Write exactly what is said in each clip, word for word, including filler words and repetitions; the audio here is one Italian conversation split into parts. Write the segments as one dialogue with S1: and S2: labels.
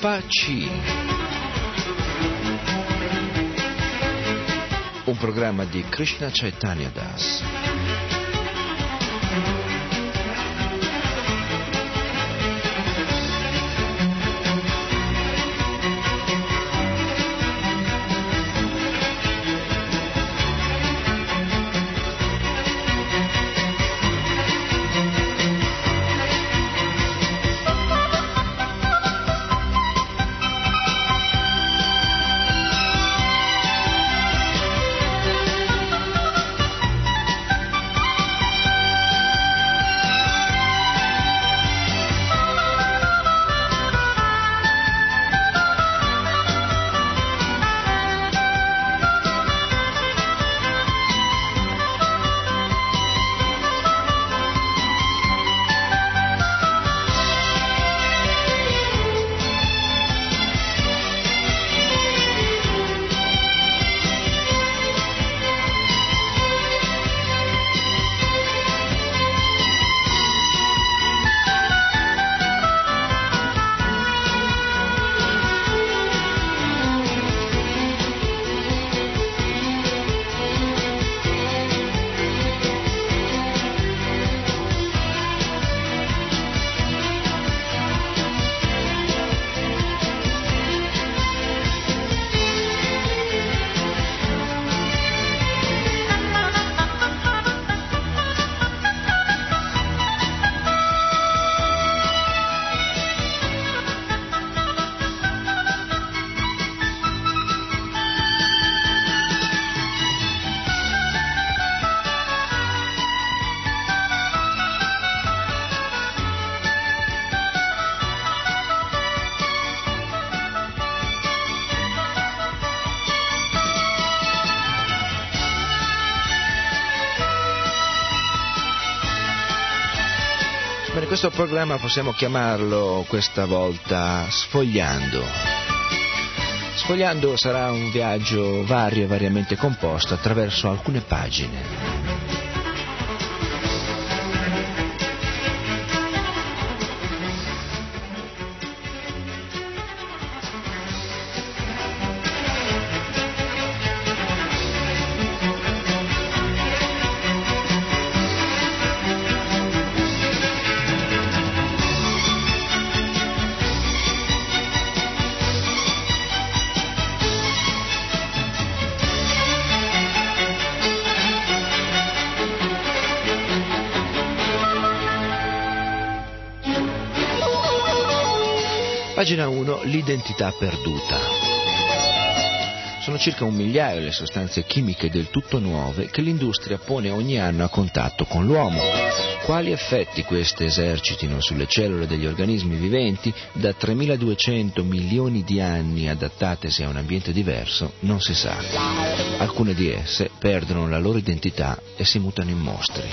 S1: Alpha C, un programma di Krishna Chaitanya Das. Questo programma possiamo chiamarlo questa volta Sfogliando. Sfogliando sarà un viaggio vario e variamente composto attraverso alcune pagine. Pagina uno, l'identità perduta. Sono circa un migliaio le sostanze chimiche del tutto nuove che l'industria pone ogni anno a contatto con l'uomo. Quali effetti queste esercitino sulle cellule degli organismi viventi da tremiladuecento milioni di anni adattatesi a un ambiente diverso non si sa. Alcune di esse perdono la loro identità e si mutano in mostri.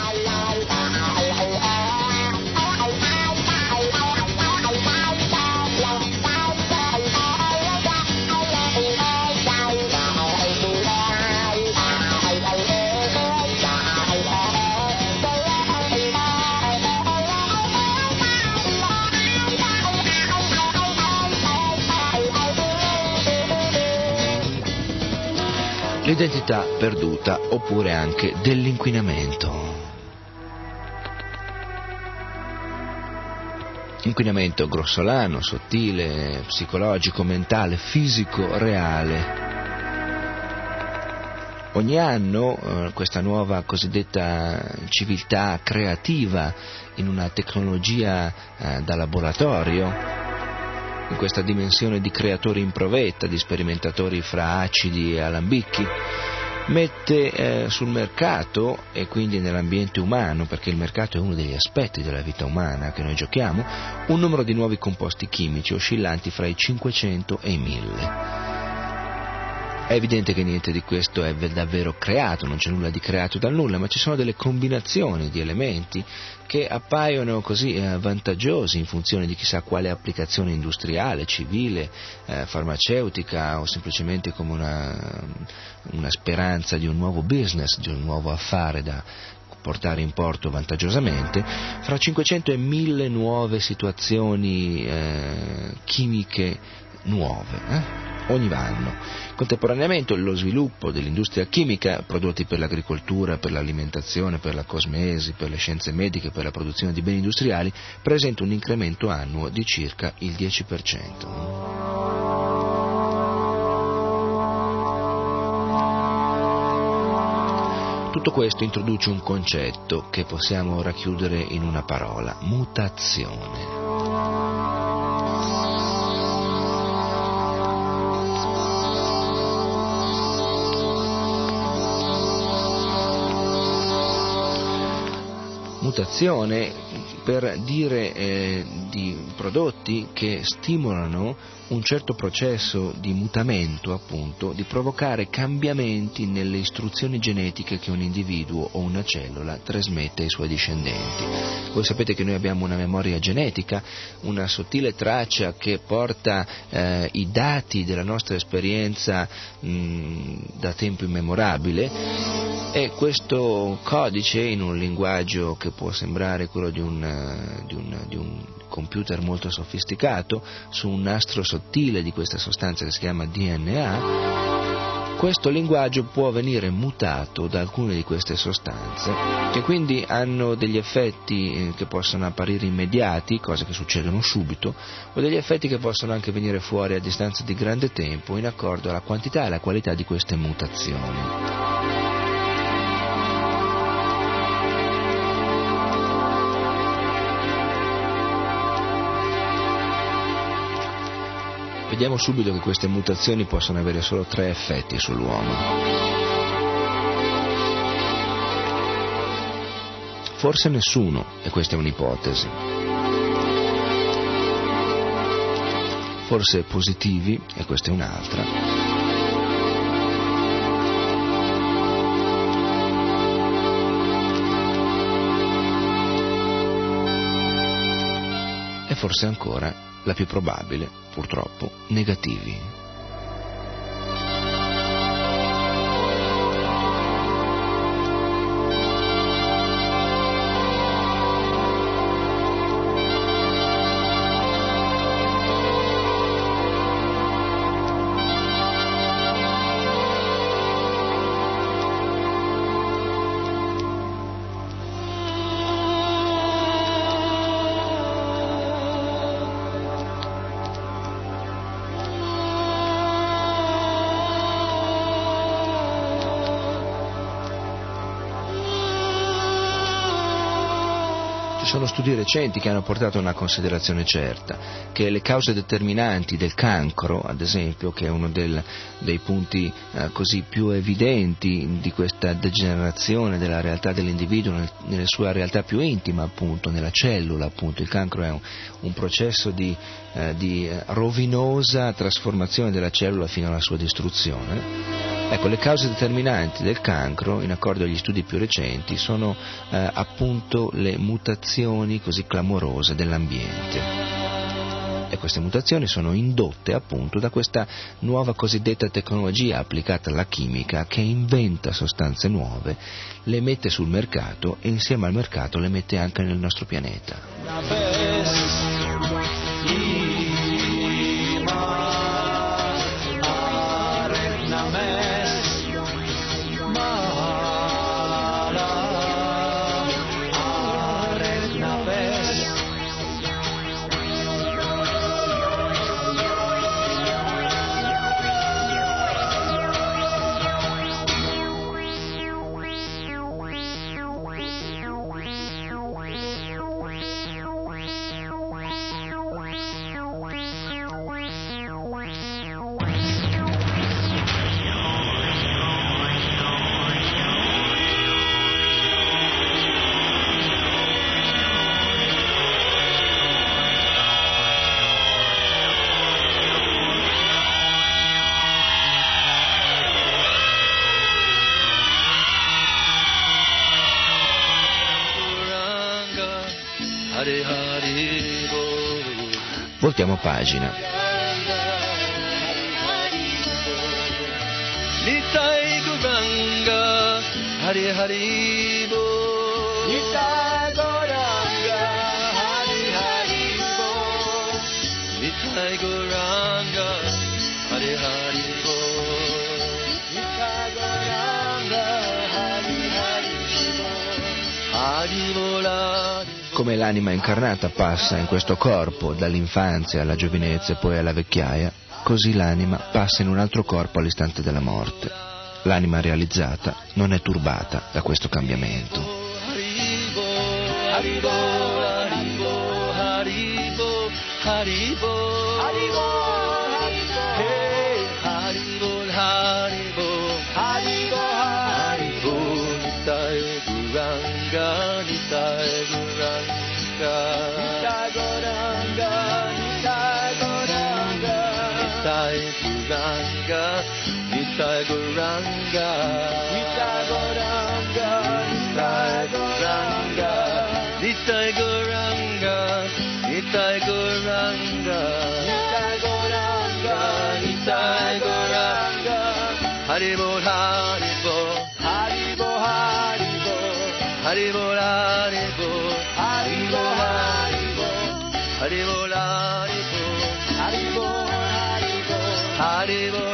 S1: L'identità perduta oppure anche dell'inquinamento. Inquinamento grossolano, sottile, psicologico, mentale, fisico, reale. Ogni anno eh, questa nuova cosiddetta civiltà creativa in una tecnologia eh, da laboratorio, in questa dimensione di creatori in provetta, di sperimentatori fra acidi e alambicchi, mette eh, sul mercato e quindi nell'ambiente umano, perché il mercato è uno degli aspetti della vita umana che noi giochiamo, un numero di nuovi composti chimici oscillanti fra i cinquecento e i mille. È evidente che niente di questo è davvero creato, non c'è nulla di creato dal nulla, ma ci sono delle combinazioni di elementi che appaiono così eh, vantaggiosi in funzione di chissà quale applicazione industriale, civile, eh, farmaceutica o semplicemente come una, una speranza di un nuovo business, di un nuovo affare da portare in porto vantaggiosamente, fra cinquecento e mille nuove situazioni eh, chimiche nuove, eh? ogni anno. Contemporaneamente lo sviluppo dell'industria chimica, prodotti per l'agricoltura, per l'alimentazione, per la cosmesi, per le scienze mediche, per la produzione di beni industriali, presenta un incremento annuo di circa il dieci per cento. Tutto questo introduce un concetto che possiamo racchiudere in una parola: mutazione. Mutazione per dire eh, di prodotti che stimolano un certo processo di mutamento, appunto, di provocare cambiamenti nelle istruzioni genetiche che un individuo o una cellula trasmette ai suoi discendenti. Voi sapete che noi abbiamo una memoria genetica, una sottile traccia che porta eh, i dati della nostra esperienza mh, da tempo immemorabile, e questo codice, in un linguaggio che può sembrare quello di un, di un, di un computer molto sofisticato, su un nastro sottile di questa sostanza che si chiama D N A, questo linguaggio può venire mutato da alcune di queste sostanze, che quindi hanno degli effetti che possono apparire immediati, cose che succedono subito, o degli effetti che possono anche venire fuori a distanza di grande tempo, in accordo alla quantità e alla qualità di queste mutazioni. Vediamo subito che queste mutazioni possono avere solo tre effetti sull'uomo. Forse nessuno, e questa è un'ipotesi. Forse positivi, e questa è un'altra. E forse ancora, la più probabile, purtroppo, negativi. Ci sono studi recenti che hanno portato a una considerazione certa, che le cause determinanti del cancro, ad esempio, che è uno del, dei punti eh, così più evidenti di questa degenerazione della realtà dell'individuo nel, nella sua realtà più intima, appunto, nella cellula, appunto. Il cancro è un, un processo di, eh, di rovinosa trasformazione della cellula fino alla sua distruzione. Ecco, le cause determinanti del cancro, in accordo agli studi più recenti, sono eh, appunto le mutazioni così clamorose dell'ambiente. E queste mutazioni sono indotte appunto da questa nuova cosiddetta tecnologia applicata alla chimica, che inventa sostanze nuove, le mette sul mercato e insieme al mercato le mette anche nel nostro pianeta. Voltiamo pagina. Nitai Guranga Hari Hari Bo
S2: Nitai Gauranga, Hari Hari Bo. Nitai Gauranga, Hari Hari Bo. Nitai Gauranga, Hari Hari Bo. Hari Bola.
S1: Come l'anima incarnata passa in questo corpo dall'infanzia alla giovinezza e poi alla vecchiaia, così l'anima passa in un altro corpo all'istante della morte. L'anima realizzata non è turbata da questo cambiamento.
S2: Haribo, Haribo, Haribo, Haribo, Haribo, Haribo, hey, Haribo, Haribo, Haribo, Haribo, Nitai Gauranga, Nitai Gauranga, Nitai Gauranga, Nitai Gauranga, Nitai Gauranga, Nitai Gauranga, Nitai Gauranga, Nitai Gauranga, Nitai Gauranga, Nitai Gauranga, Nitai Gauranga, Haribo, Haribo, Haribo, Haribo, Haribo, Haribo, Haribo, Haribo, Haribo, Haribo, Haribo, Haribo, Haribo,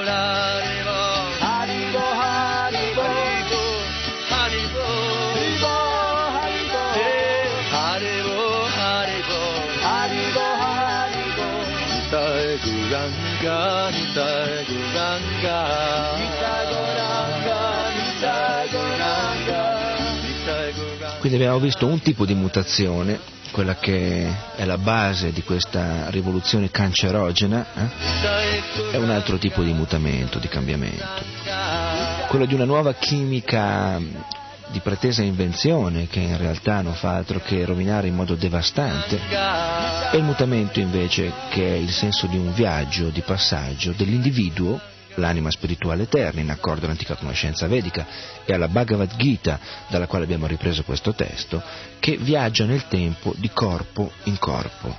S2: Gauranga, Nitai Gauranga, Nitai Gauranga, Nitai Gauranga, Nitai Gauranga.
S1: Quindi abbiamo visto un tipo di mutazione, quella che è la base di questa rivoluzione cancerogena, eh? E un altro tipo di mutamento, di cambiamento, quello di una nuova chimica di pretesa invenzione che in realtà non fa altro che rovinare in modo devastante, e il mutamento invece che è il senso di un viaggio, di passaggio dell'individuo, l'anima spirituale eterna, in accordo all'antica conoscenza vedica e alla Bhagavad Gita, dalla quale abbiamo ripreso questo testo, che viaggia nel tempo di corpo in corpo.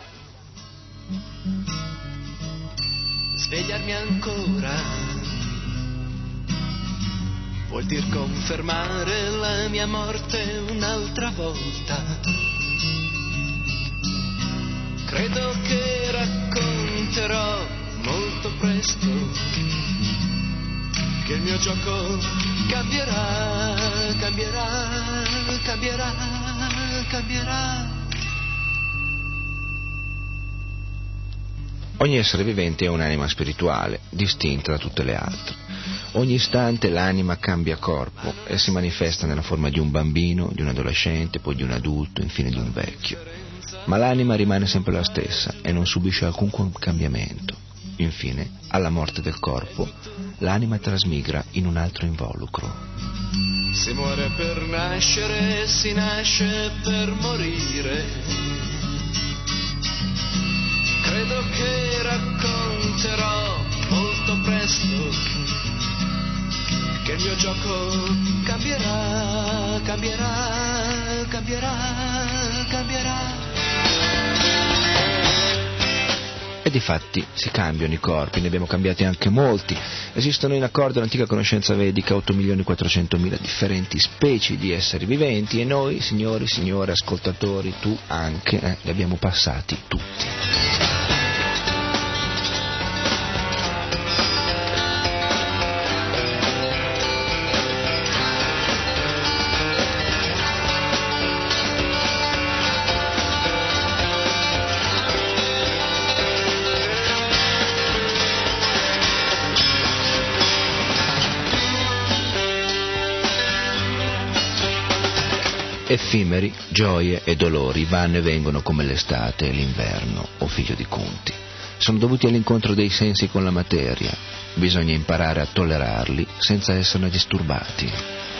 S3: Svegliarmi ancora vuol dir confermare la mia morte un'altra volta. Credo che racconterò molto presto che il mio gioco cambierà, cambierà, cambierà, cambierà.
S1: Ogni essere vivente è un'anima spirituale, distinta da tutte le altre. Ogni istante l'anima cambia corpo e si manifesta nella forma di un bambino, di un adolescente, poi di un adulto, infine di un vecchio. Ma l'anima rimane sempre la stessa e non subisce alcun cambiamento. Infine, alla morte del corpo, l'anima trasmigra in un altro involucro.
S3: Si muore per nascere, si nasce per morire. Credo che racconterò molto presto che il mio gioco cambierà, cambierà, cambierà, cambierà.
S1: E difatti si cambiano i corpi, ne abbiamo cambiati anche molti. Esistono, in accordo all'antica conoscenza vedica, otto milioni quattrocentomila differenti specie di esseri viventi, e noi, signori, signore, ascoltatori, tu anche, eh, li abbiamo passati tutti. Effimeri, gioie e dolori vanno e vengono come l'estate e l'inverno, o figlio di Kunti. Sono dovuti all'incontro dei sensi con la materia. Bisogna imparare a tollerarli senza esserne disturbati.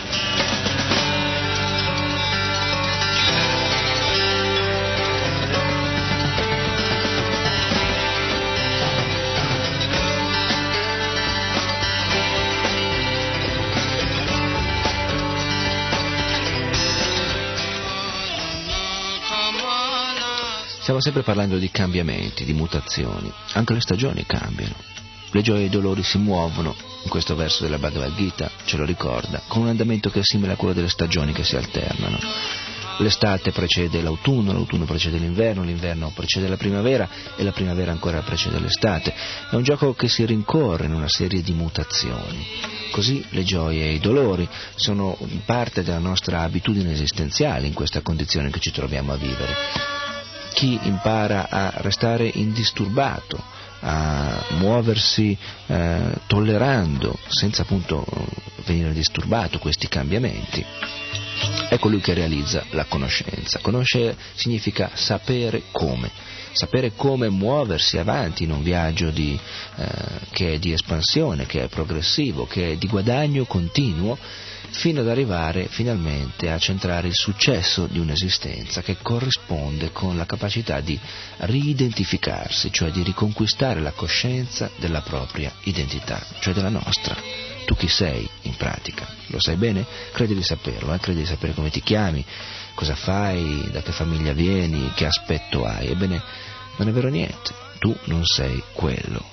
S1: Stiamo sempre parlando di cambiamenti, di mutazioni. Anche le stagioni cambiano. Le gioie e i dolori si muovono, in questo verso della Bhagavad Gita ce lo ricorda, con un andamento che è simile a quello delle stagioni che si alternano. L'estate precede l'autunno, l'autunno precede l'inverno, l'inverno precede la primavera e la primavera ancora precede l'estate. È un gioco che si rincorre in una serie di mutazioni. Così le gioie e i dolori sono parte della nostra abitudine esistenziale in questa condizione che ci troviamo a vivere. Chi impara a restare indisturbato, a muoversi eh, tollerando, senza appunto venire disturbato questi cambiamenti, è colui che realizza la conoscenza. Conoscere significa sapere come, sapere come muoversi avanti in un viaggio di, eh, che è di espansione, che è progressivo, che è di guadagno continuo, fino ad arrivare finalmente a centrare il successo di un'esistenza che corrisponde con la capacità di riidentificarsi, cioè di riconquistare la coscienza della propria identità, cioè della nostra. Tu chi sei, in pratica? Lo sai bene? Credi di saperlo, eh? Credi di sapere come ti chiami, cosa fai, da che famiglia vieni, che aspetto hai. Ebbene, non è vero niente, tu non sei quello.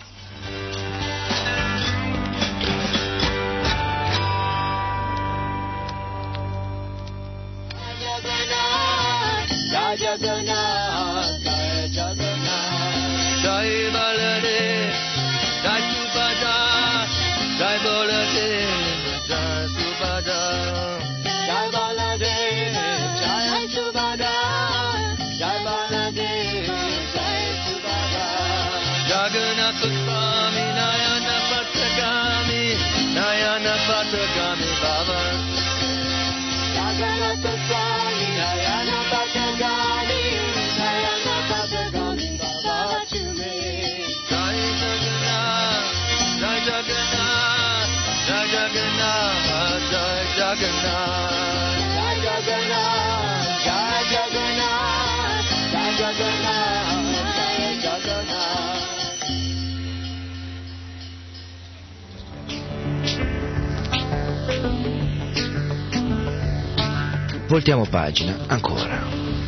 S2: Jagannath, Jai Jagannath, Jai Baladev, Jai Subhadra, Jai Baladev, Jai Subhadra, Jai Baladev, Jai Subhadra, Jai Baladev, Jai Subhadra, Jagannath Swami, Nayana Patagami, Nayana Patagami Baba, Jagannath Swami, Nayana Patagami.
S1: Voltiamo pagina ancora.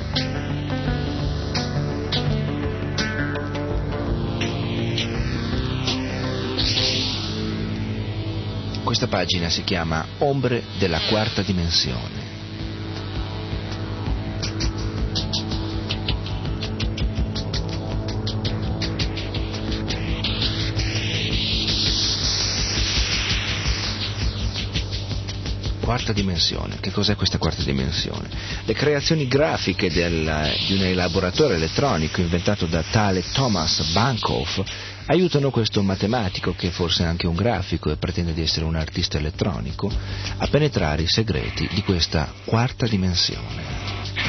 S1: Questa pagina si chiama Ombre della quarta dimensione. Quarta dimensione. Che cos'è questa quarta dimensione? Le creazioni grafiche del, di un elaboratore elettronico inventato da tale Thomas Bankoff aiutano questo matematico, che forse è anche un grafico e pretende di essere un artista elettronico, a penetrare i segreti di questa quarta dimensione.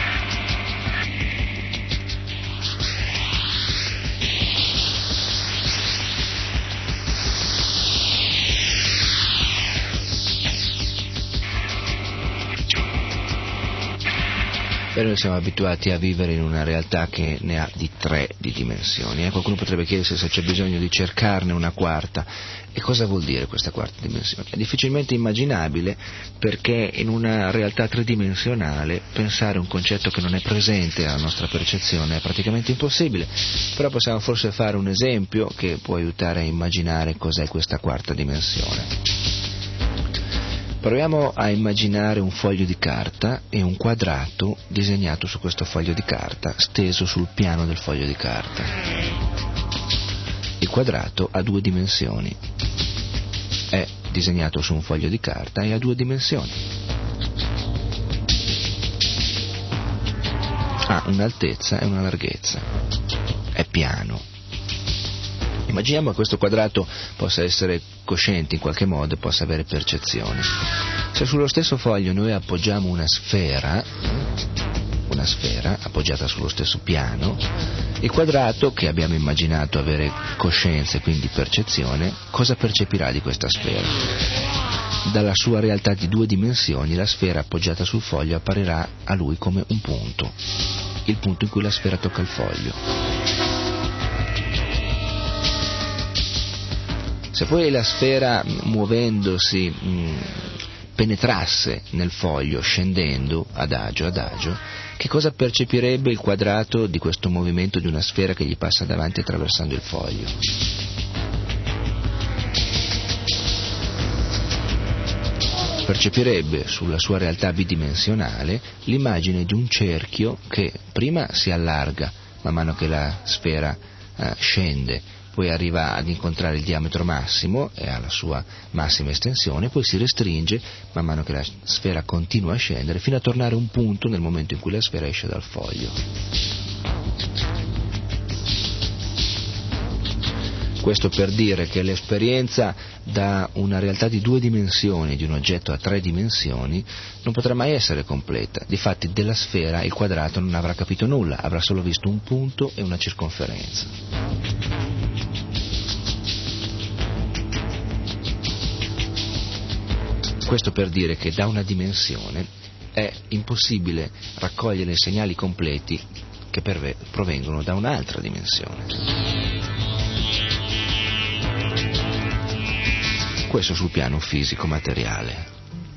S1: E noi siamo abituati a vivere in una realtà che ne ha di tre di dimensioni. Eh? Qualcuno potrebbe chiedersi se c'è bisogno di cercarne una quarta. E cosa vuol dire questa quarta dimensione? È difficilmente immaginabile, perché in una realtà tridimensionale pensare un concetto che non è presente alla nostra percezione è praticamente impossibile. Però possiamo forse fare un esempio che può aiutare a immaginare cos'è questa quarta dimensione. Proviamo a immaginare un foglio di carta e un quadrato disegnato su questo foglio di carta, steso sul piano del foglio di carta. Il quadrato ha due dimensioni. È disegnato su un foglio di carta e ha due dimensioni. Ha un'altezza e una larghezza. È piano. Immaginiamo che questo quadrato possa essere cosciente in qualche modo e possa avere percezioni. Se sullo stesso foglio noi appoggiamo una sfera, una sfera appoggiata sullo stesso piano, il quadrato, che abbiamo immaginato avere coscienza e quindi percezione, cosa percepirà di questa sfera? Dalla sua realtà di due dimensioni, la sfera appoggiata sul foglio apparirà a lui come un punto, il punto in cui la sfera tocca il foglio. Se poi la sfera, muovendosi, mh, penetrasse nel foglio, scendendo adagio adagio, che cosa percepirebbe il quadrato di questo movimento di una sfera che gli passa davanti attraversando il foglio? percepirebbe sulla sua realtà bidimensionale l'immagine di un cerchio che prima si allarga man mano che la sfera eh, scende, poi arriva ad incontrare il diametro massimo e alla sua massima estensione, poi si restringe man mano che la sfera continua a scendere fino a tornare a un punto nel momento in cui la sfera esce dal foglio. Questo per dire che l'esperienza da una realtà di due dimensioni, di un oggetto a tre dimensioni, non potrà mai essere completa. Difatti della sfera il quadrato non avrà capito nulla, avrà solo visto un punto e una circonferenza. Questo per dire che da una dimensione è impossibile raccogliere segnali completi che perve- provengono da un'altra dimensione. Questo sul piano fisico-materiale.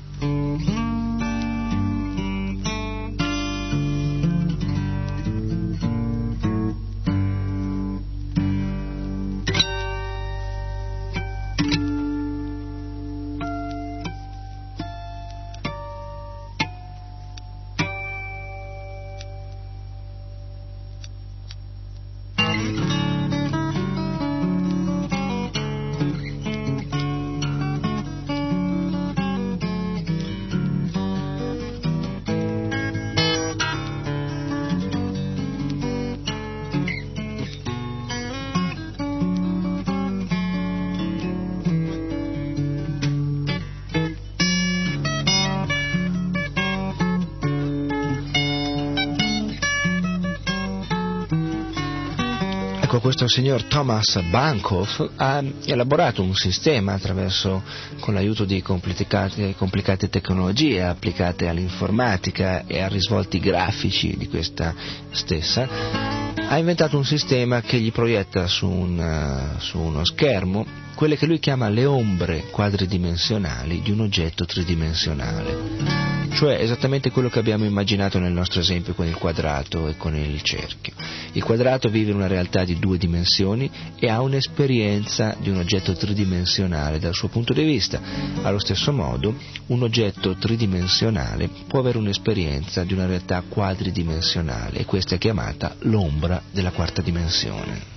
S1: Questo signor Thomas Bankoff ha elaborato un sistema attraverso, con l'aiuto di complicate, complicate tecnologie applicate all'informatica e a risvolti grafici di questa stessa, ha inventato un sistema che gli proietta su, un, su uno schermo quelle che lui chiama le ombre quadridimensionali di un oggetto tridimensionale. Cioè esattamente quello che abbiamo immaginato nel nostro esempio con il quadrato e con il cerchio. Il quadrato vive in una realtà di due dimensioni e ha un'esperienza di un oggetto tridimensionale dal suo punto di vista. Allo stesso modo, un oggetto tridimensionale può avere un'esperienza di una realtà quadridimensionale e questa è chiamata l'ombra della quarta dimensione.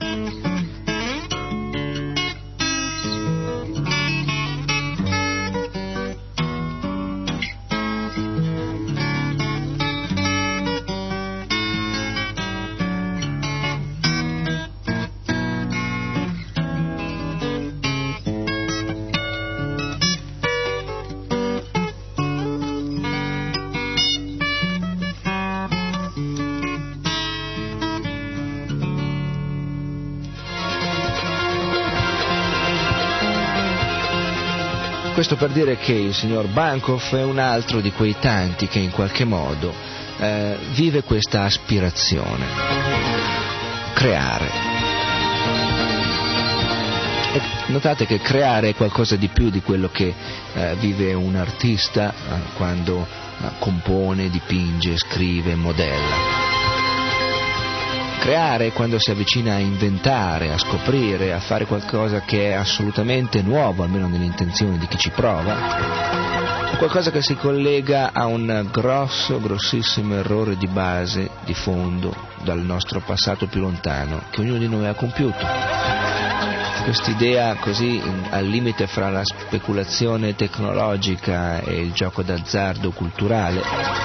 S1: Questo per dire che il signor Bankoff è un altro di quei tanti che in qualche modo eh, vive questa aspirazione, creare. E notate che creare è qualcosa di più di quello che eh, vive un artista eh, quando eh, compone, dipinge, scrive, modella. Creare quando si avvicina a inventare, a scoprire, a fare qualcosa che è assolutamente nuovo, almeno nelle intenzioni di chi ci prova, è qualcosa che si collega a un grosso, grossissimo errore di base, di fondo, dal nostro passato più lontano, che ognuno di noi ha compiuto. Quest'idea così al limite fra la speculazione tecnologica e il gioco d'azzardo culturale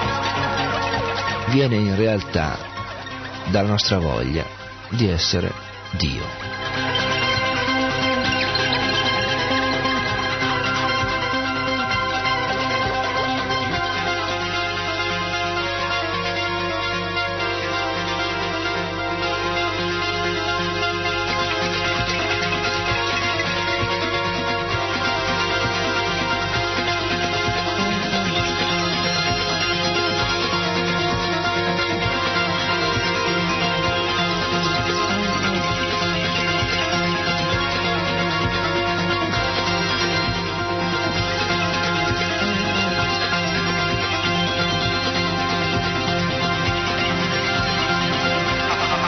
S1: viene in realtà dalla nostra voglia di essere Dio.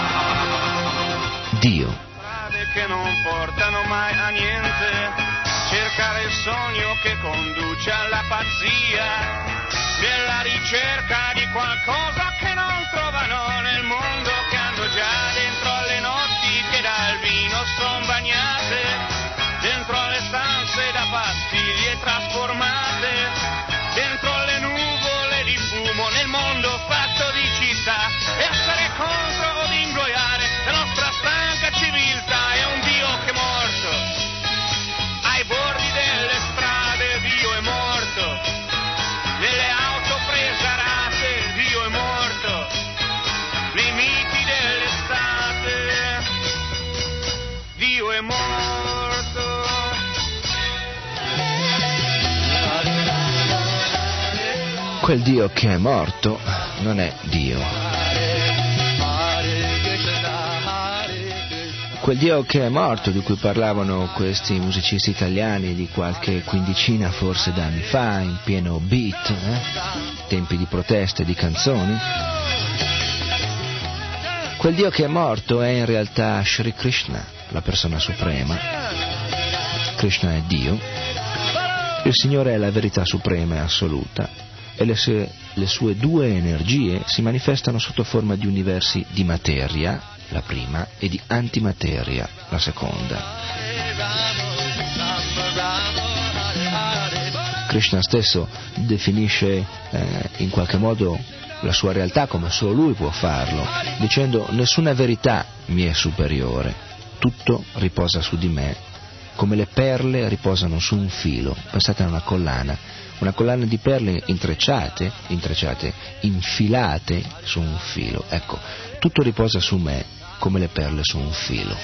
S2: Dio. Strade che non portano mai a niente,
S4: cercare il sogno che conduce alla pazzia, nella ricerca di qualcosa che non trovano nel mondo, che hanno già dentro alle notti che dal vino son bagnate, dentro alle stanze da pastiglie trasformate, dentro le nuvole di fumo nel mondo fatto di città. Essere contro o ingoiare la nostra stanca civiltà, è un Dio che è morto ai bordi delle strade, Dio è morto nelle auto prese a rate, Dio è morto nei miti dell'estate, Dio è morto.
S1: Quel Dio che è morto non è Dio. Quel Dio che è morto, di cui parlavano questi musicisti italiani di qualche quindicina forse d'anni fa, in pieno beat, eh? tempi di proteste e di canzoni. Quel Dio che è morto è in realtà Sri Krishna, la persona suprema. Krishna è Dio, il Signore è la verità suprema e assoluta, e le sue, le sue due energie si manifestano sotto forma di universi di materia, la prima, e di antimateria, la seconda. Krishna stesso definisce eh, in qualche modo la sua realtà come solo lui può farlo, dicendo: nessuna verità mi è superiore, tutto riposa su di me, come le perle riposano su un filo. Pensate a una collana, una collana di perle intrecciate, intrecciate, infilate su un filo. Ecco, tutto riposa su me come le perle su un filo.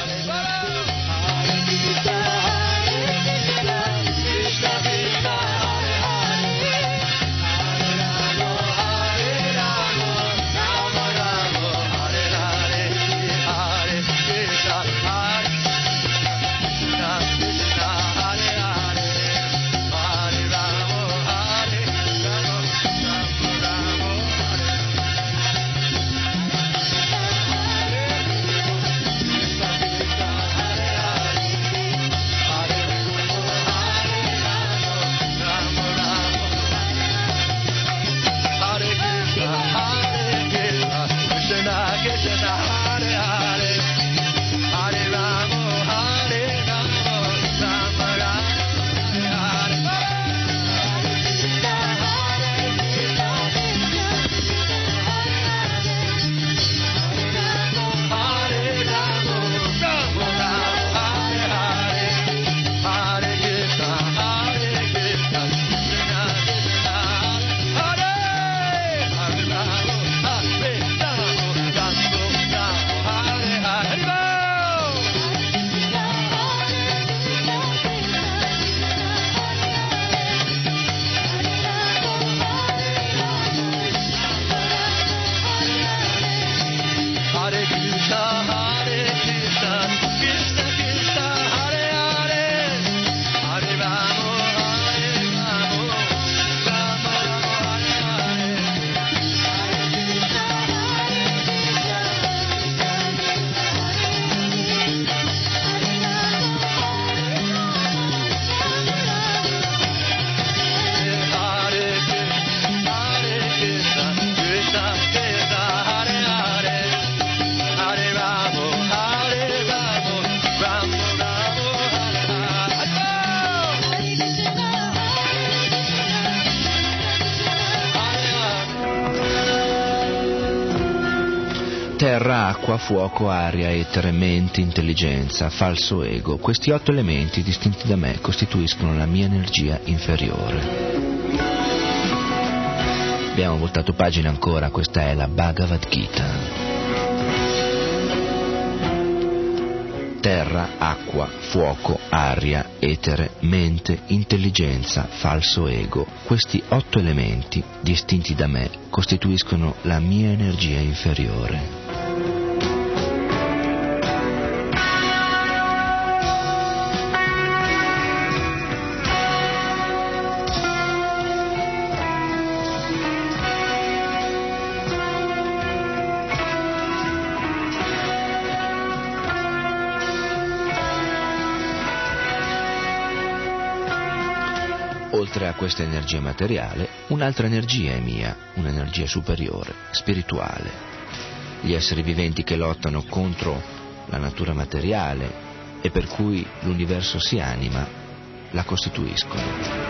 S1: Terra, acqua, fuoco, aria, etere, mente, intelligenza, falso ego. Questi otto elementi distinti da me costituiscono la mia energia inferiore. Abbiamo voltato pagina ancora, questa è la Bhagavad Gita. Terra, acqua, fuoco, aria, etere, mente, intelligenza, falso ego. Questi otto elementi, distinti da me, costituiscono la mia energia inferiore. oltre a questa energia materiale, un'altra energia è mia, un'energia superiore, spirituale. Gli esseri viventi che lottano contro la natura materiale e per cui l'universo si anima, la costituiscono.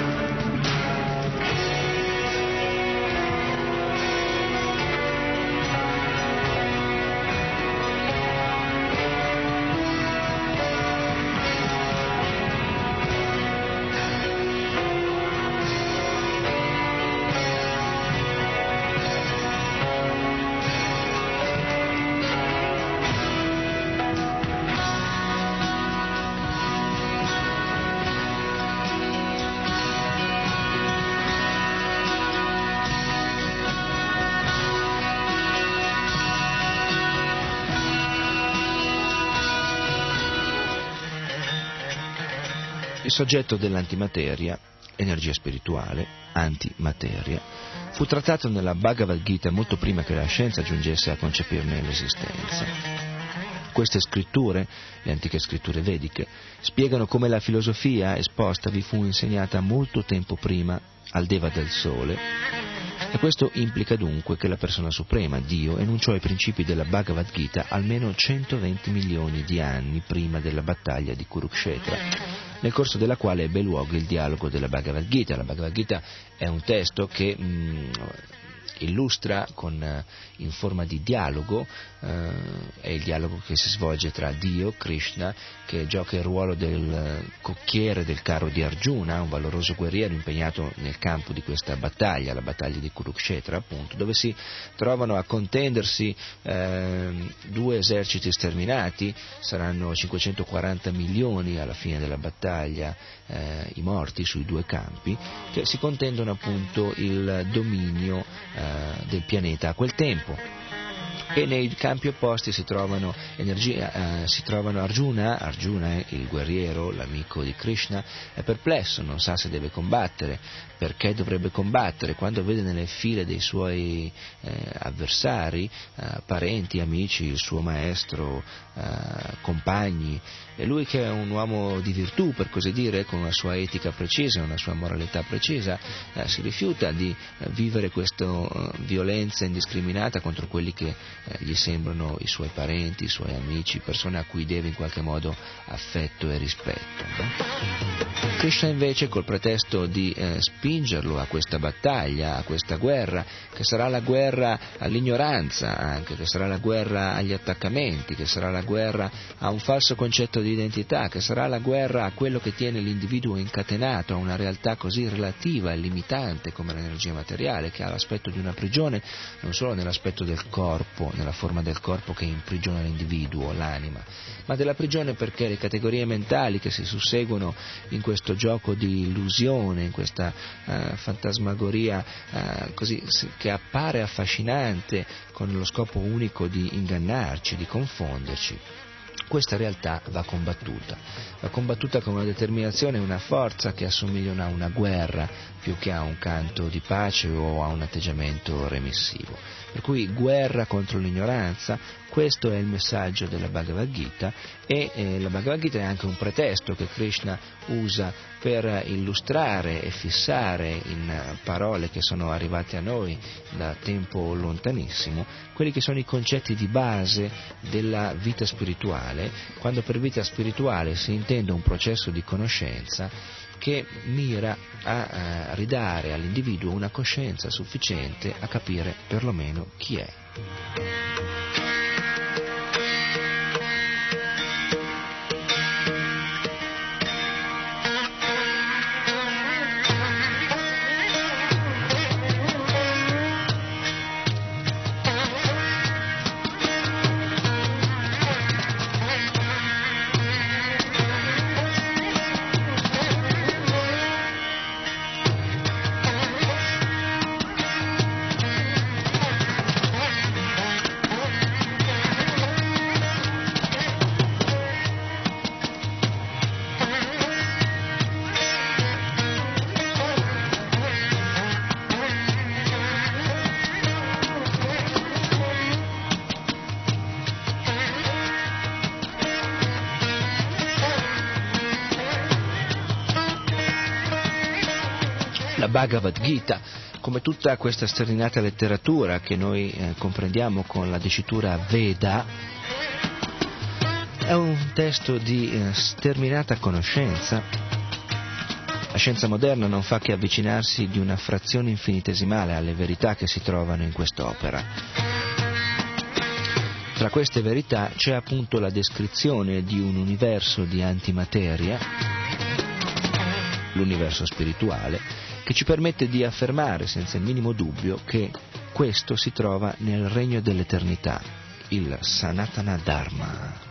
S1: Il soggetto dell'antimateria, energia spirituale, antimateria, fu trattato nella Bhagavad Gita molto prima che la scienza giungesse a concepirne l'esistenza. Queste scritture, le antiche scritture vediche, spiegano come la filosofia esposta vi fu insegnata molto tempo prima al Deva del Sole, e questo implica dunque che la persona suprema, Dio, enunciò i principi della Bhagavad Gita almeno centoventi milioni di anni prima della battaglia di Kurukshetra, nel corso della quale ebbe luogo il dialogo della Bhagavad Gita. La Bhagavad Gita è un testo che mh, illustra con, in forma di dialogo, eh, è il dialogo che si svolge tra Dio, Krishna, che gioca il ruolo del cocchiere del carro di Arjuna, un valoroso guerriero impegnato nel campo di questa battaglia, la battaglia di Kurukshetra appunto, dove si trovano a contendersi eh, due eserciti sterminati, saranno cinquecentoquaranta milioni alla fine della battaglia, eh, i morti sui due campi, che si contendono appunto il dominio eh, del pianeta a quel tempo. E nei campi opposti si trovano, energia, eh, si trovano Arjuna, Arjuna è il guerriero, l'amico di Krishna, è perplesso, non sa se deve combattere, perché dovrebbe combattere, quando vede nelle file dei suoi eh, avversari, eh, parenti, amici, il suo maestro, eh, compagni, e lui che è un uomo di virtù, per così dire, con una sua etica precisa, una sua moralità precisa, eh, si rifiuta di eh, vivere questa uh, violenza indiscriminata contro quelli che eh, gli sembrano i suoi parenti, i suoi amici, persone a cui deve in qualche modo affetto e rispetto. Krishna invece, col pretesto di eh, spingerlo a questa battaglia, a questa guerra, che sarà la guerra all'ignoranza anche, che sarà la guerra agli attaccamenti, che sarà la guerra a un falso concetto di identità, che sarà la guerra a quello che tiene l'individuo incatenato a una realtà così relativa e limitante come l'energia materiale, che ha l'aspetto di una prigione, non solo nell'aspetto del corpo, nella forma del corpo che imprigiona l'individuo, l'anima, ma della prigione perché le categorie mentali che si susseguono in questo gioco di illusione, in questa uh, fantasmagoria uh, così, che appare affascinante con lo scopo unico di ingannarci, di confonderci. Questa realtà va combattuta, va combattuta con una determinazione e una forza che assomigliano a una guerra più che a un canto di pace o a un atteggiamento remissivo. Per cui guerra contro l'ignoranza, questo è il messaggio della Bhagavad Gita, e eh, la Bhagavad Gita è anche un pretesto che Krishna usa per illustrare e fissare in parole che sono arrivate a noi da tempo lontanissimo quelli che sono i concetti di base della vita spirituale, quando per vita spirituale si intende un processo di conoscenza che mira a, a ridare all'individuo una coscienza sufficiente a capire perlomeno chi è. Bhagavad Gita, come tutta questa sterminata letteratura che noi eh, comprendiamo con la dicitura Veda, è un testo di eh, sterminata conoscenza. La scienza moderna non fa che avvicinarsi di una frazione infinitesimale alle verità che si trovano in quest'opera. Tra queste verità c'è appunto la descrizione di un universo di antimateria, l'universo spirituale, che ci permette di affermare senza il minimo dubbio che questo si trova nel regno dell'eternità, il Sanatana Dharma.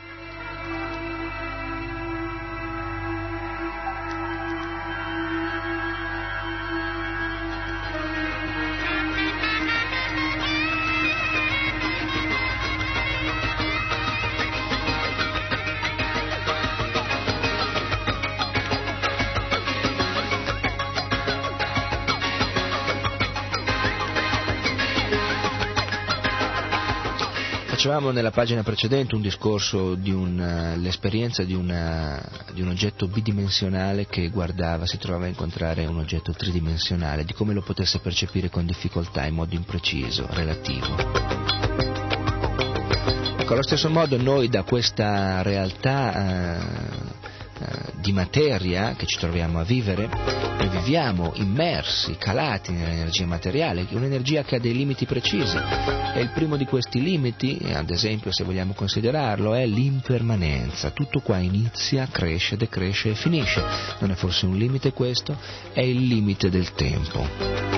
S1: Facevamo nella pagina precedente un discorso di un, uh, l'esperienza di, una, di un oggetto bidimensionale che guardava, si trovava a incontrare un oggetto tridimensionale, di come lo potesse percepire con difficoltà, in modo impreciso, relativo. Ecco, allo stesso modo noi da questa realtà uh, di materia che ci troviamo a vivere, noi viviamo immersi, calati nell'energia materiale, un'energia che ha dei limiti precisi, e il primo di questi limiti, ad esempio se vogliamo considerarlo, è l'impermanenza. Tutto qua inizia, cresce, decresce e finisce. Non è forse un limite questo? È il limite del tempo.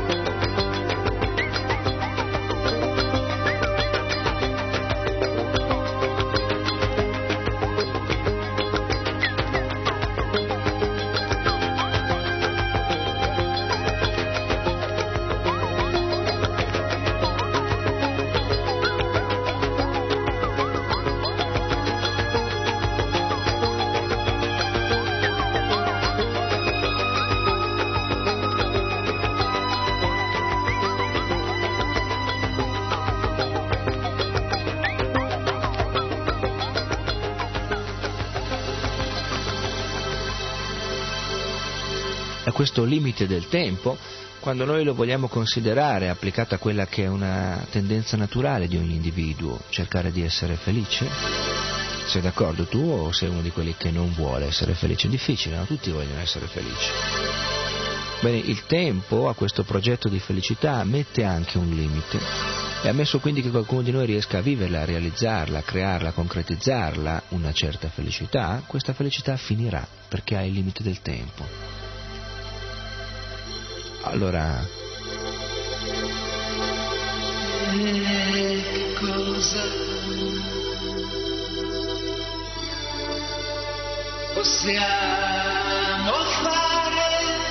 S1: Questo limite del tempo, quando noi lo vogliamo considerare applicato a quella che è una tendenza naturale di ogni individuo, cercare di essere felice, sei d'accordo tu o sei uno di quelli che non vuole essere felice? È difficile, no? Tutti vogliono essere felici. Bene, il tempo a questo progetto di felicità mette anche un limite, e ammesso quindi che qualcuno di noi riesca a viverla, a realizzarla, a crearla, a concretizzarla, una certa felicità, questa felicità finirà perché ha il limite del tempo. Allora,
S2: che cosa possiamo fare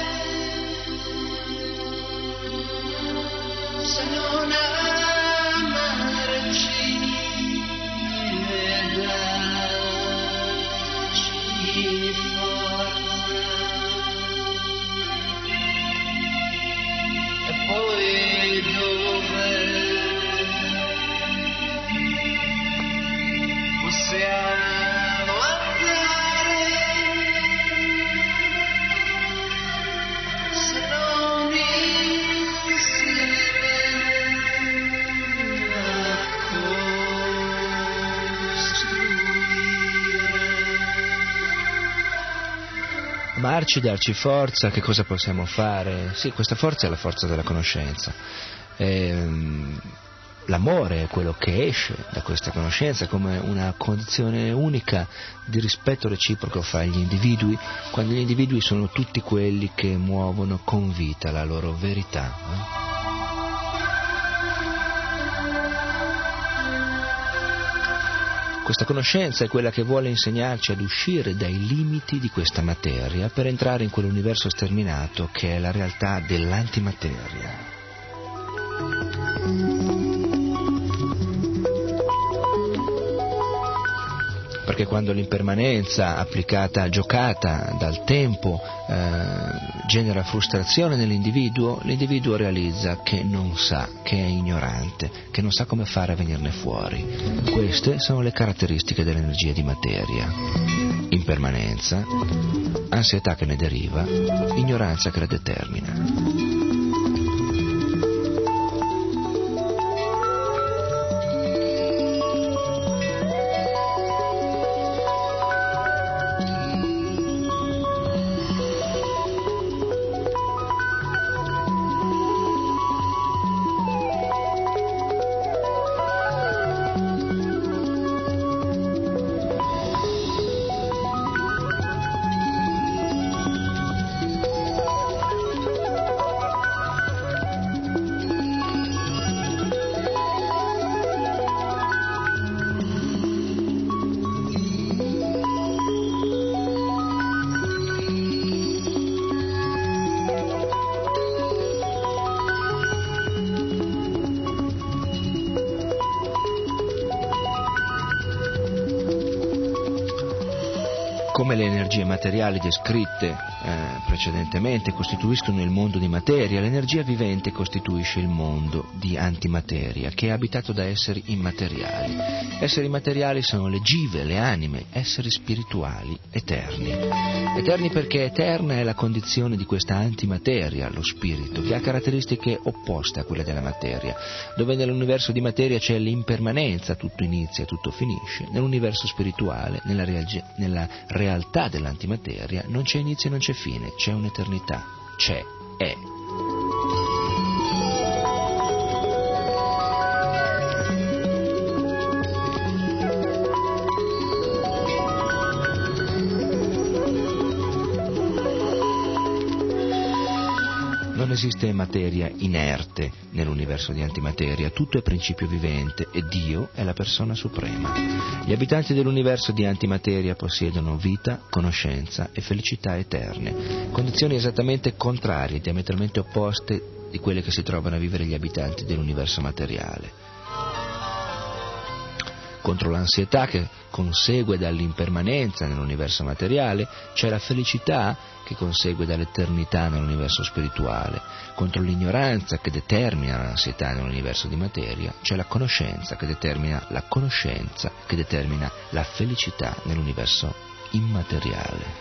S2: se non amarci e darci forza? Poi dove possiamo andare se non insieme a costruire?
S1: amarci, darci forza, che cosa possiamo fare? Sì, questa forza è la forza della conoscenza. Ehm, l'amore è quello che esce da questa conoscenza come una condizione unica di rispetto reciproco fra gli individui, quando gli individui sono tutti quelli che muovono con vita la loro verità. Eh? Questa conoscenza è quella che vuole insegnarci ad uscire dai limiti di questa materia per entrare in quell'universo sterminato che è la realtà dell'antimateria. Perché quando l'impermanenza applicata, giocata dal tempo, eh, genera frustrazione nell'individuo, l'individuo realizza che non sa, che è ignorante, che non sa come fare a venirne fuori. Queste sono le caratteristiche dell'energia di materia. impermanenza, ansietà che ne deriva, ignoranza che la determina. Come le energie materiali descritte eh, precedentemente costituiscono il mondo di materia, l'energia vivente costituisce il mondo di antimateria, che è abitato da esseri immateriali. Esseri immateriali sono le jive, le anime, esseri spirituali, eterni. Eterni perché eterna è la condizione di questa antimateria, lo spirito, che ha caratteristiche opposte a quelle della materia. Dove nell'universo di materia c'è l'impermanenza, tutto inizia, tutto finisce. Nell'universo spirituale, nella, rea- nella realtà dell'antimateria, non c'è inizio e non c'è fine, c'è un'eternità, c'è, è. Non esiste materia inerte nell'universo di antimateria, tutto è principio vivente e Dio è la persona suprema. Gli abitanti dell'universo di antimateria possiedono vita, conoscenza e felicità eterne, condizioni esattamente contrarie, diametralmente opposte di quelle che si trovano a vivere gli abitanti dell'universo materiale. Contro l'ansietà che consegue dall'impermanenza nell'universo materiale c'è la felicità che consegue dall'eternità nell'universo spirituale. Contro l'ignoranza che determina l'ansietà nell'universo di materia c'è la conoscenza che determina la conoscenza che determina la felicità nell'universo immateriale.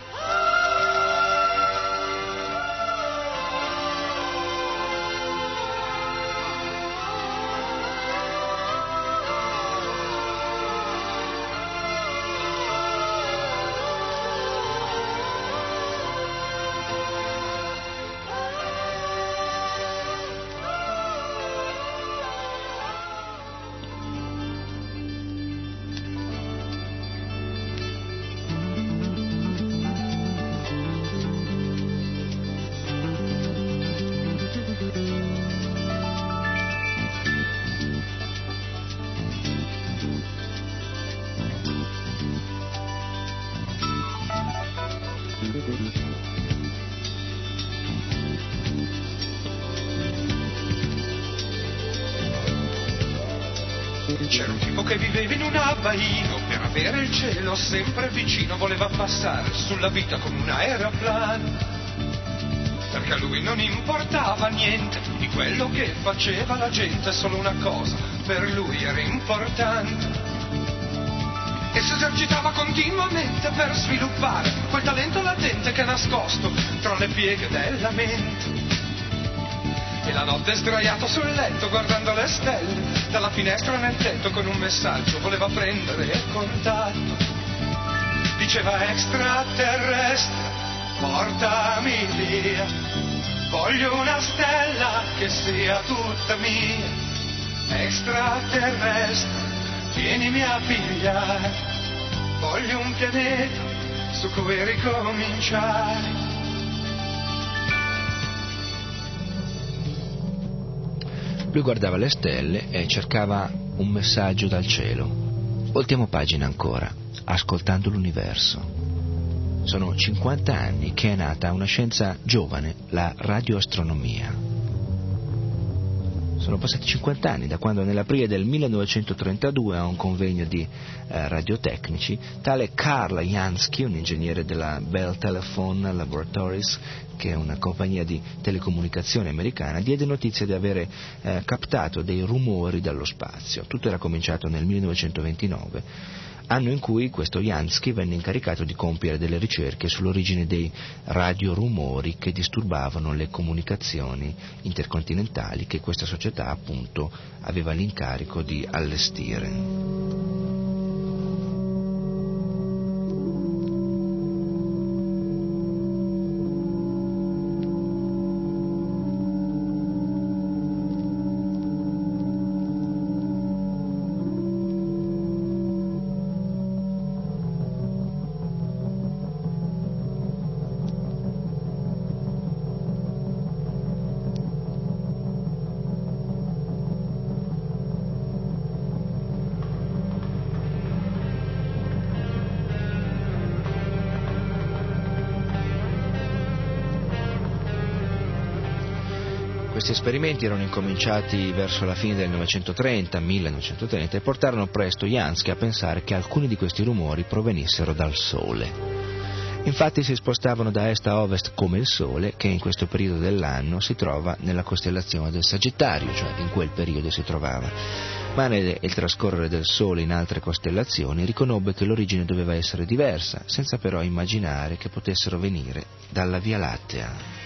S3: C'era un tipo che viveva in un abbaino, per avere il cielo sempre vicino voleva passare sulla vita come un aeroplano, perché a lui non importava niente di quello che faceva la gente, solo una cosa per lui era importante, e si esercitava continuamente per sviluppare quel talento latente che è nascosto tra le pieghe della mente. E la notte sdraiato sul letto guardando le stelle dalla finestra nel tetto con un messaggio voleva prendere contatto. Diceva: extraterrestre, portami via, voglio una stella che sia tutta mia. Extraterrestre, vienimi a pigliare, voglio un pianeta su cui ricominciare.
S1: Lui guardava le stelle e cercava un messaggio dal cielo. Voltiamo pagina ancora, ascoltando l'universo. Sono cinquanta anni che è nata una scienza giovane, la radioastronomia. Sono passati cinquanta anni da quando nell'aprile del millenovecentotrentadue, a un convegno di eh, radiotecnici, tale Karl Jansky, un ingegnere della Bell Telephone Laboratories, che è una compagnia di telecomunicazione americana, diede notizia di avere eh, captato dei rumori dallo spazio. Tutto era cominciato nel millenovecentoventinove. anno in cui questo Jansky venne incaricato di compiere delle ricerche sull'origine dei radiorumori che disturbavano le comunicazioni intercontinentali che questa società appunto aveva l'incarico di allestire. Questi esperimenti erano incominciati verso la fine del millenovecentotrenta e portarono presto Jansky a pensare che alcuni di questi rumori provenissero dal Sole. Infatti si spostavano da est a ovest come il Sole, che in questo periodo dell'anno si trova nella costellazione del Sagittario, cioè in quel periodo si trovava. Ma nel trascorrere del Sole in altre costellazioni riconobbe che l'origine doveva essere diversa, senza però immaginare che potessero venire dalla Via Lattea.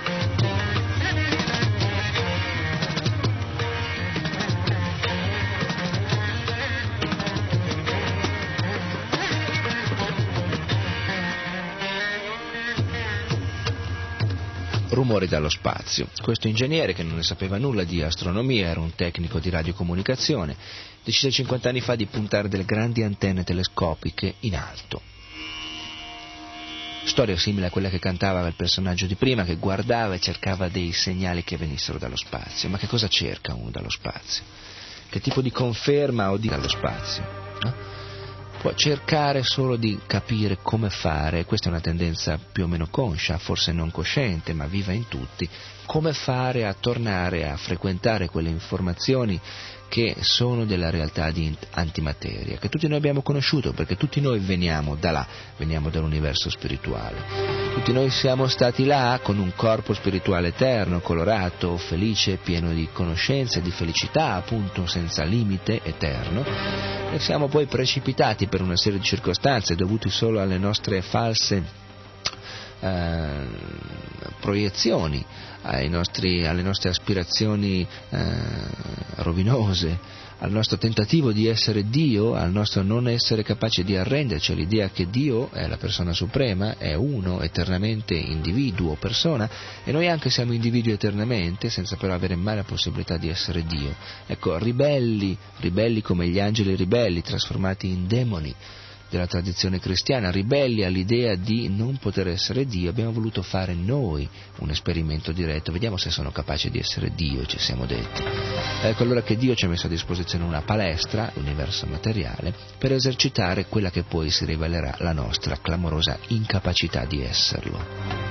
S1: Rumori dallo spazio. Questo ingegnere, che non ne sapeva nulla di astronomia, era un tecnico di radiocomunicazione, decise cinquanta anni fa di puntare delle grandi antenne telescopiche in alto. Storia simile a quella che cantava il personaggio di prima, che guardava e cercava dei segnali che venissero dallo spazio. Ma che cosa cerca uno dallo spazio? Che tipo di conferma o di dallo spazio? No? Può cercare solo di capire come fare, questa è una tendenza più o meno conscia, forse non cosciente, ma viva in tutti, come fare a tornare a frequentare quelle informazioni che sono della realtà di antimateria, che tutti noi abbiamo conosciuto, perché tutti noi veniamo da là, veniamo dall'universo spirituale. Tutti noi siamo stati là con un corpo spirituale eterno, colorato, felice, pieno di conoscenza e di felicità, appunto senza limite, eterno, e siamo poi precipitati per una serie di circostanze dovute solo alle nostre false eh, proiezioni, ai nostri, alle nostre aspirazioni eh, rovinose, al nostro tentativo di essere Dio, al nostro non essere capaci di arrenderci all'idea che Dio è la persona suprema, è uno, eternamente individuo, persona, e noi anche siamo individui eternamente, senza però avere mai la possibilità di essere Dio. Ecco, ribelli, ribelli come gli angeli ribelli, trasformati in demoni della tradizione cristiana, ribelli all'idea di non poter essere Dio, abbiamo voluto fare noi un esperimento diretto, vediamo se sono capaci di essere Dio, ci siamo detti. Ecco allora che Dio ci ha messo a disposizione una palestra, l'universo materiale, per esercitare quella che poi si rivelerà la nostra clamorosa incapacità di esserlo.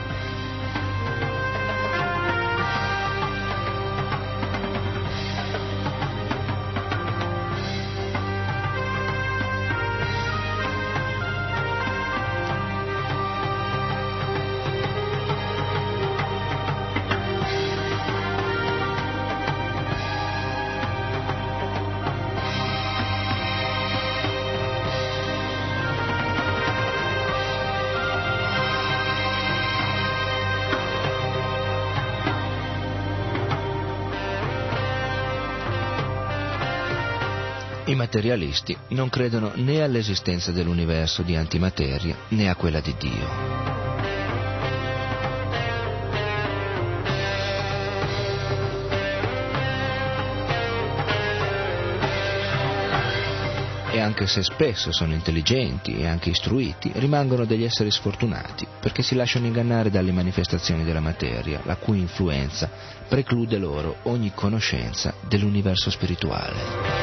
S1: I materialisti non credono né all'esistenza dell'universo di antimateria né a quella di Dio. E anche se spesso sono intelligenti e anche istruiti, rimangono degli esseri sfortunati, perché si lasciano ingannare dalle manifestazioni della materia, la cui influenza preclude loro ogni conoscenza dell'universo spirituale.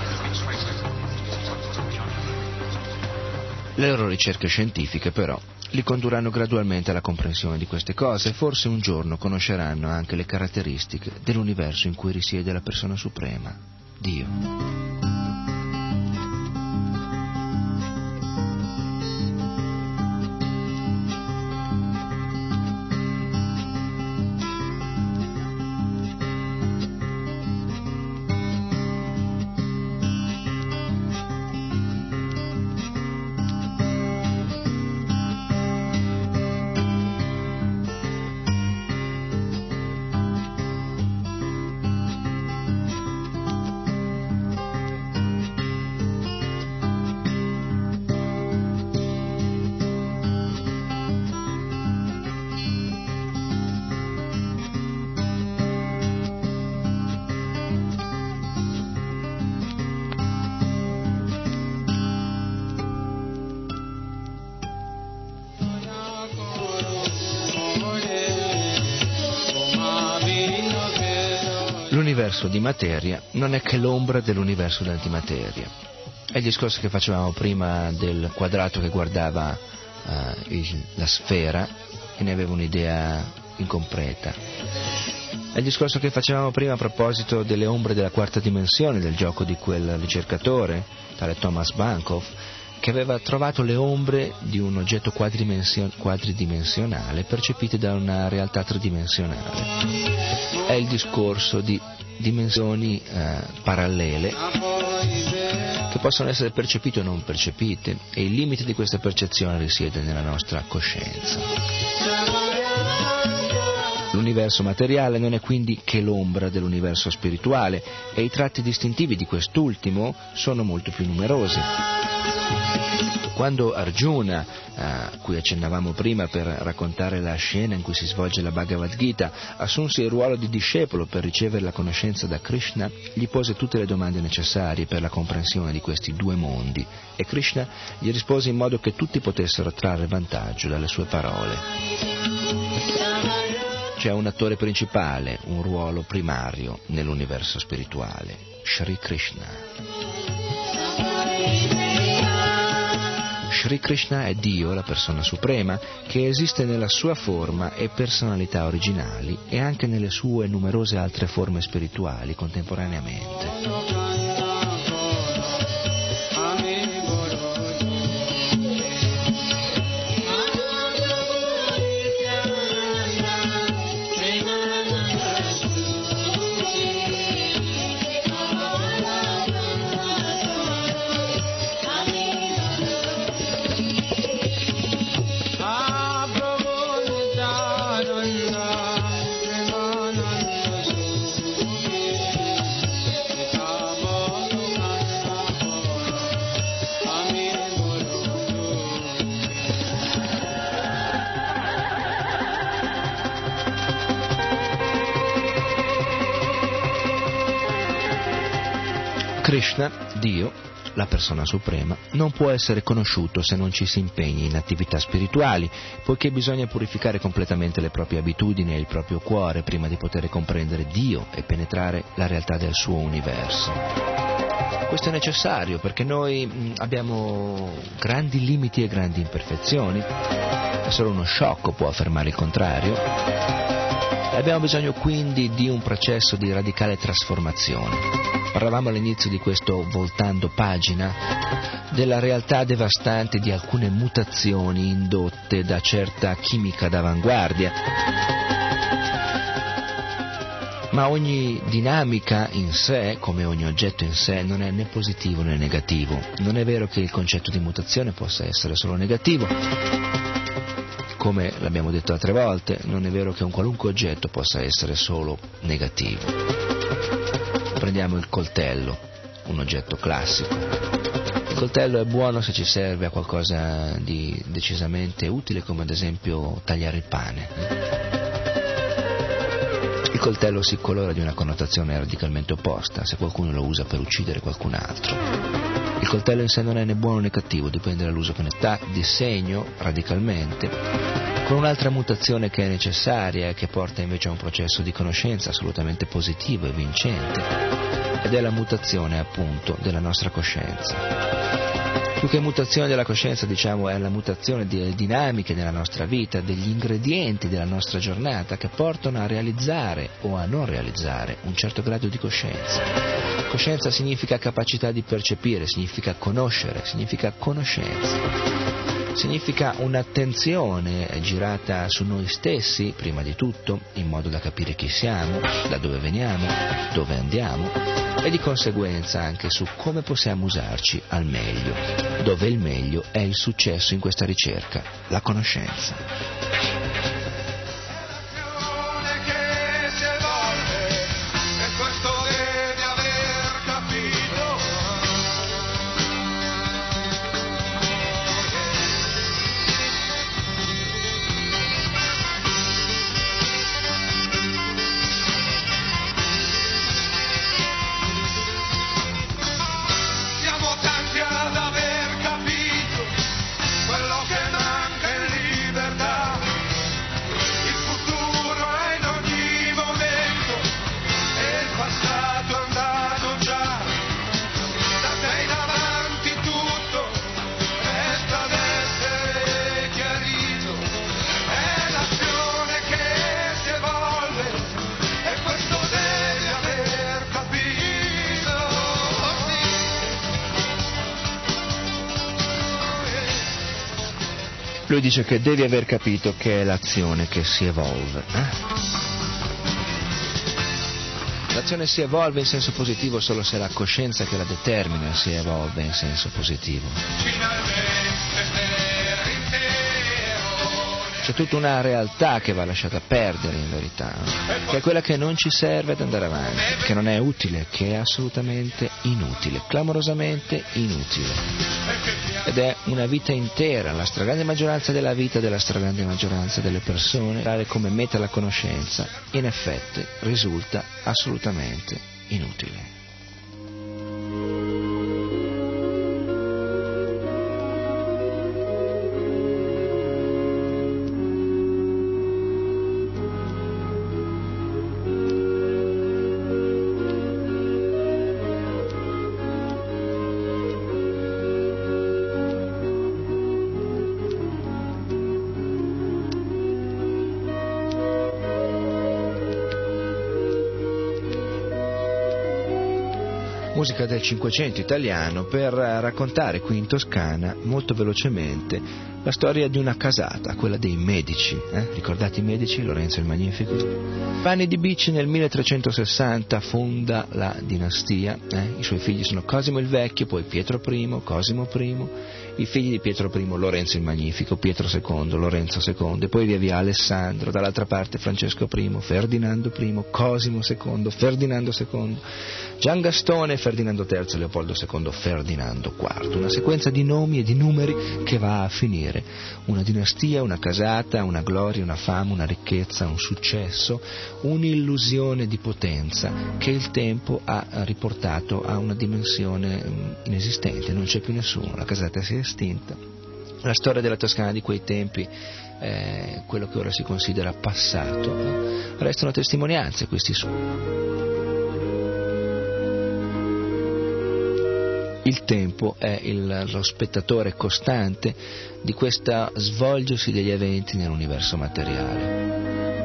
S1: Le loro ricerche scientifiche però li condurranno gradualmente alla comprensione di queste cose e forse un giorno conosceranno anche le caratteristiche dell'universo in cui risiede la persona suprema, Dio. L'universo di materia non è che l'ombra dell'universo d'antimateria. È il discorso che facevamo prima del quadrato che guardava uh, il, la sfera e ne aveva un'idea incompleta. È il discorso che facevamo prima a proposito delle ombre della quarta dimensione, del gioco di quel ricercatore, tale Thomas Bankoff, che aveva trovato le ombre di un oggetto quadridimension- quadridimensionale percepite da una realtà tridimensionale. È il discorso di dimensioni eh, parallele che possono essere percepite o non percepite, e il limite di questa percezione risiede nella nostra coscienza. L'universo materiale non è quindi che l'ombra dell'universo spirituale, e i tratti distintivi di quest'ultimo sono molto più numerosi. Quando Arjuna, a cui accennavamo prima per raccontare la scena in cui si svolge la Bhagavad Gita, assunse il ruolo di discepolo per ricevere la conoscenza da Krishna, gli pose tutte le domande necessarie per la comprensione di questi due mondi, e Krishna gli rispose in modo che tutti potessero trarre vantaggio dalle sue parole. C'è un attore principale, un ruolo primario nell'universo spirituale, Shri Krishna. Shri Krishna è Dio, la persona suprema, che esiste nella sua forma e personalità originali e anche nelle sue numerose altre forme spirituali contemporaneamente. Krishna, Dio, la persona suprema, non può essere conosciuto se non ci si impegni in attività spirituali, poiché bisogna purificare completamente le proprie abitudini e il proprio cuore prima di poter comprendere Dio e penetrare la realtà del suo universo. Questo è necessario perché noi abbiamo grandi limiti e grandi imperfezioni, e solo uno sciocco può affermare il contrario. Abbiamo bisogno quindi di un processo di radicale trasformazione. Parlavamo all'inizio di questo voltando pagina della realtà devastante di alcune mutazioni indotte da certa chimica d'avanguardia. Ma ogni dinamica in sé, come ogni oggetto in sé, non è né positivo né negativo. Non è vero che il concetto di mutazione possa essere solo negativo. Come l'abbiamo detto altre volte, non è vero che un qualunque oggetto possa essere solo negativo. Prendiamo il coltello, un oggetto classico. Il coltello è buono se ci serve a qualcosa di decisamente utile, come ad esempio tagliare il pane. Il coltello si colora di una connotazione radicalmente opposta se qualcuno lo usa per uccidere qualcun altro. Il coltello in sé non è né buono né cattivo, dipende dall'uso che ne dà, di segno radicalmente, con un'altra mutazione che è necessaria e che porta invece a un processo di conoscenza assolutamente positivo e vincente, ed è la mutazione appunto della nostra coscienza. Più che mutazione della coscienza, diciamo, è la mutazione delle dinamiche della nostra vita, degli ingredienti della nostra giornata che portano a realizzare o a non realizzare un certo grado di coscienza. Coscienza significa capacità di percepire, significa conoscere, significa conoscenza. Significa un'attenzione girata su noi stessi, prima di tutto, in modo da capire chi siamo, da dove veniamo, dove andiamo, e di conseguenza anche su come possiamo usarci al meglio, dove il meglio è il successo in questa ricerca, la conoscenza. Lui dice che devi aver capito che è l'azione che si evolve. Eh? L'azione si evolve in senso positivo solo se la coscienza che la determina si evolve in senso positivo. C'è tutta una realtà che va lasciata perdere in verità, che è quella che non ci serve ad andare avanti, che non è utile, che è assolutamente inutile, clamorosamente inutile. Ed è una vita intera, la stragrande maggioranza della vita della stragrande maggioranza delle persone, dare come meta la conoscenza, in effetti risulta assolutamente inutile. Musica del Cinquecento italiano per raccontare qui in Toscana molto velocemente la storia di una casata, quella dei Medici, eh? Ricordate i Medici? Lorenzo il Magnifico? Vanni di Bici nel milletrecentosessanta fonda la dinastia, eh? I suoi figli sono Cosimo il Vecchio, poi Pietro I, Cosimo I, i figli di Pietro I, Lorenzo il Magnifico, Pietro secondo, Lorenzo secondo, e poi via via Alessandro, dall'altra parte Francesco I, Ferdinando I, Cosimo secondo, Ferdinando secondo, Gian Gastone, Ferdinando terzo, Leopoldo secondo, Ferdinando quarto, una sequenza di nomi e di numeri che va a finire. Una dinastia, una casata, una gloria, una fama, una ricchezza, un successo, un'illusione di potenza che il tempo ha riportato a una dimensione inesistente, non c'è più nessuno, la casata si è estinta. La storia della Toscana di quei tempi, eh, quello che ora si considera passato, eh, restano testimonianze questi su. Il tempo è il, lo spettatore costante di questo svolgersi degli eventi nell'universo materiale.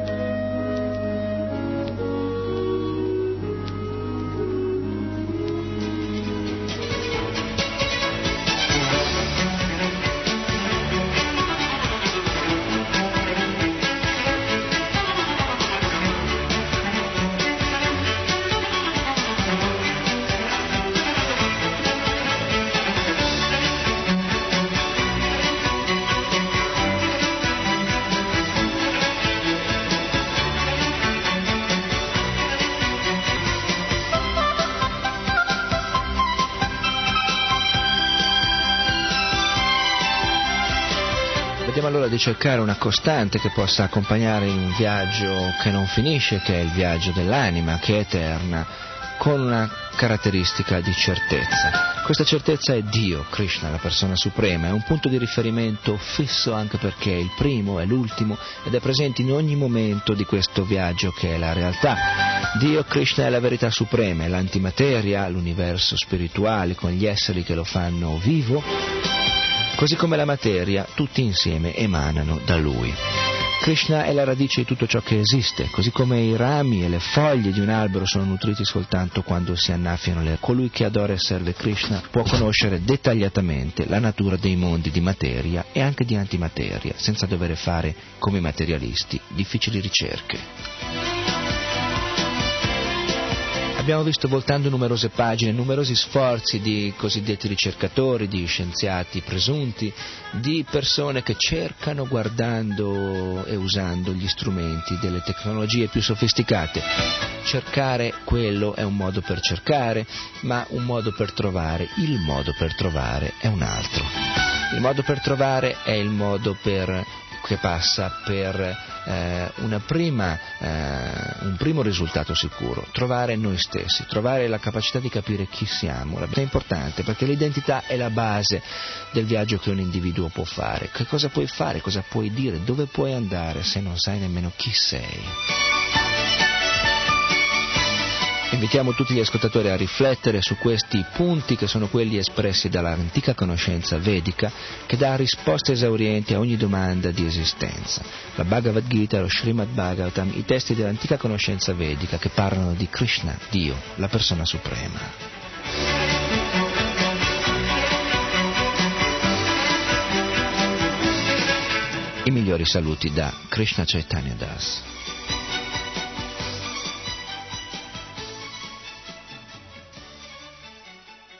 S1: Vediamo allora di cercare una costante che possa accompagnare in un viaggio che non finisce, che è il viaggio dell'anima, che è eterna, con una caratteristica di certezza. Questa certezza è Dio, Krishna, la persona suprema, è un punto di riferimento fisso anche perché è il primo, è l'ultimo ed è presente in ogni momento di questo viaggio che è la realtà. Dio, Krishna, è la verità suprema, è l'antimateria, l'universo spirituale con gli esseri che lo fanno vivo, così come la materia, tutti insieme emanano da Lui. Krishna è la radice di tutto ciò che esiste, così come i rami e le foglie di un albero sono nutriti soltanto quando si annaffiano le... Colui che adora e serve Krishna può conoscere dettagliatamente la natura dei mondi di materia e anche di antimateria, senza dover fare, come i materialisti, difficili ricerche. Abbiamo visto voltando numerose pagine, numerosi sforzi di cosiddetti ricercatori, di scienziati presunti, di persone che cercano guardando e usando gli strumenti delle tecnologie più sofisticate. Cercare quello è un modo per cercare, ma un modo per trovare, il modo per trovare è un altro. Il modo per trovare è il modo per... che passa per eh, una prima, eh, un primo risultato sicuro, trovare noi stessi, trovare la capacità di capire chi siamo. È importante perché l'identità è la base del viaggio che un individuo può fare. Che cosa puoi fare, cosa puoi dire, dove puoi andare se non sai nemmeno chi sei? Invitiamo tutti gli ascoltatori a riflettere su questi punti che sono quelli espressi dall'antica conoscenza vedica che dà risposte esaurienti a ogni domanda di esistenza. La Bhagavad Gita, lo Srimad Bhagavatam, i testi dell'antica conoscenza vedica che parlano di Krishna, Dio, la persona suprema. I migliori saluti da Krishna Chaitanya Das.